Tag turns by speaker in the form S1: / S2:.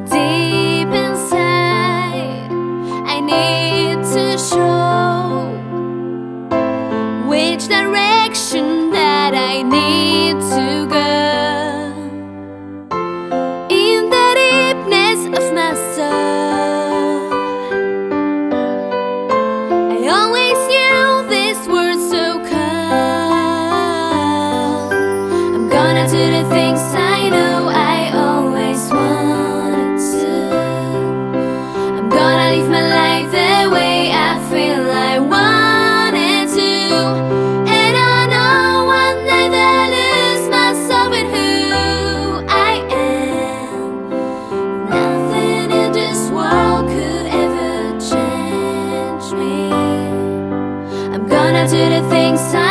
S1: Deep inside, I need to show which direction that I need to go. In the deepness of my soul, I always knew these words so cold. I'm gonna do the things I know I always wanted to. I'm gonna live my life the way I feel I wanted to. And I know one day that I lose myself in who I am. Nothing in this world could ever change me. I'm gonna do the things I